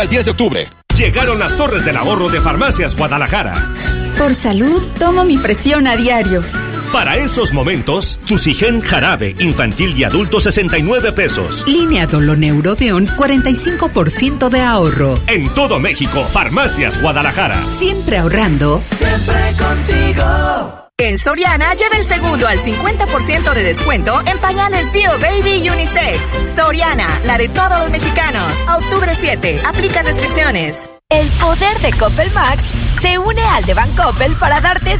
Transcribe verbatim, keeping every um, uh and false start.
Al diez de octubre. Llegaron las torres del ahorro de Farmacias Guadalajara. Por salud, tomo mi presión a diario. Para esos momentos, Susigen jarabe infantil y adulto sesenta y nueve pesos. Línea Doloneurodeon cuarenta y cinco por ciento de ahorro. En todo México, Farmacias Guadalajara. Siempre ahorrando. Siempre contigo. En Soriana, lleva el segundo al cincuenta por ciento de descuento en pañales Bio Baby Unisex. Soriana, la de todos los mexicanos. A octubre siete, aplica restricciones. El poder de Coppel Max se une al de Bancoppel para darte